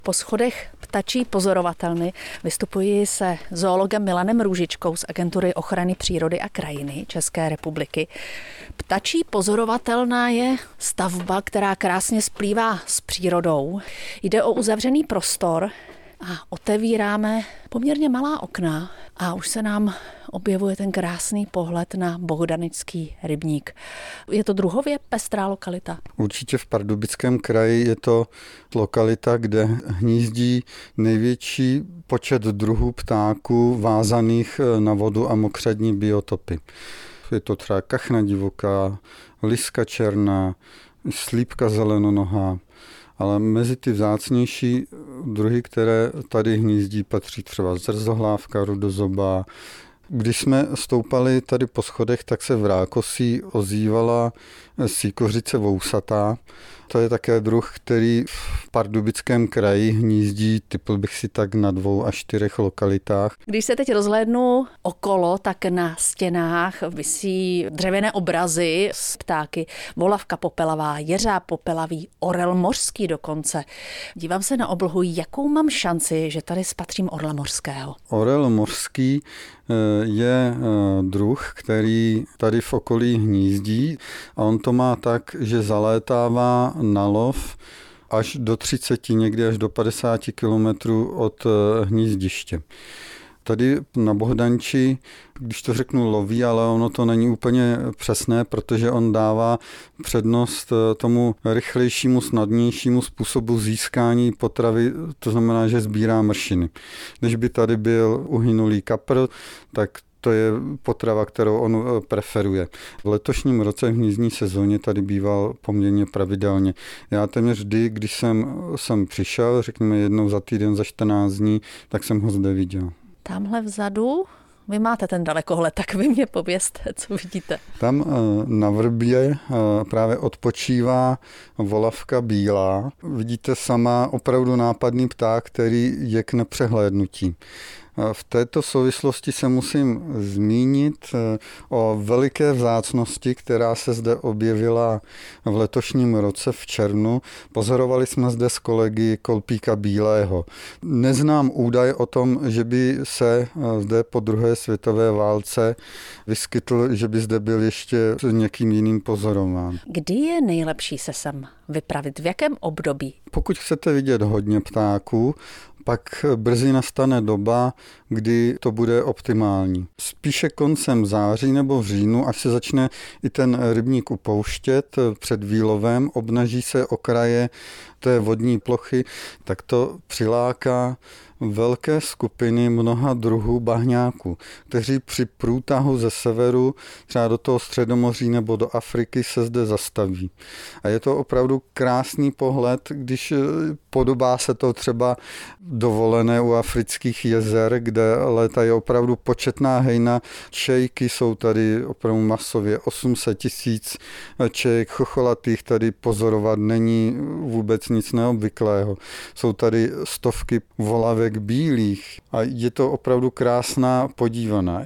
Po schodech ptačí pozorovatelny vystupuji se zoologem Milanem Růžičkou z Agentury ochrany přírody a krajiny České republiky. Ptačí pozorovatelna je stavba, která krásně splývá s přírodou. Jde o uzavřený prostor a otevíráme poměrně malá okna a už se nám objevuje ten krásný pohled na Bohdanický rybník. Je to druhově pestrá lokalita? Určitě v Pardubickém kraji je to lokalita, kde hnízdí největší počet druhů ptáků vázaných na vodu a mokřadní biotopy. Je to třeba kachna divoká, liska černá, slípka zelenonohá, ale mezi ty vzácnější druhy, které tady hnízdí, patří třeba zrzohlávka, rudozoba. Když jsme stoupali tady po schodech, tak se v rákosí ozývala sýkořice vousatá. To je také druh, který v Pardubickém kraji hnízdí, typl bych si tak na 2 až 4 lokalitách. Když se teď rozhlédnu okolo, tak na stěnách visí dřevěné obrazy z ptáky. Volavka popelavá, jeřáb popelavý, orel mořský dokonce. Dívám se na oblohu, jakou mám šanci, že tady spatřím orla mořského. Orel mořský je druh, který tady v okolí hnízdí a on to má tak, že zalétává na lov až do 30, někdy až do 50 kilometrů od hnízdiště. Tady na Bohdanči, když to řeknu, loví, ale ono to není úplně přesné, protože on dává přednost tomu rychlejšímu, snadnějšímu způsobu získání potravy, to znamená, že sbírá mršiny. Když by tady byl uhynulý kapr, tak to je potrava, kterou on preferuje. V letošním roce v hnízdní sezóně tady býval poměrně pravidelně. Já téměř vždy, když jsem přišel, řekněme jednou za týden, za 14 dní, tak jsem ho zde viděl. Tamhle vzadu, vy máte ten dalekohled, tak vy mě povězte, co vidíte. Tam na vrbě právě odpočívá volavka bílá. Vidíte sama opravdu nápadný pták, který je k nepřehlédnutí. V této souvislosti se musím zmínit o veliké vzácnosti, která se zde objevila v letošním roce v červnu. Pozorovali jsme zde s kolegy kolpíka bílého. Neznám údaj o tom, že by se zde po druhé světové válce vyskytl, že by zde byl ještě někým jiným pozorován. Kdy je nejlepší se sem vypravit? V jakém období? Pokud chcete vidět hodně ptáků, pak brzy nastane doba, kdy to bude optimální. Spíše koncem září nebo v říjnu, až se začne i ten rybník upouštět před výlovem, obnaží se okraje té vodní plochy, tak to přiláká velké skupiny mnoha druhů bahňáků, kteří při průtahu ze severu, třeba do toho Středomoří nebo do Afriky, se zde zastaví. A je to opravdu krásný pohled, když podobá se to třeba dovolené u afrických jezer, kde létají opravdu početná hejna. Čejky jsou tady opravdu masově 800 000 čejek chocholatých, tady pozorovat není vůbec nic neobvyklého. Jsou tady stovky volavek bílých a je to opravdu krásná podívaná.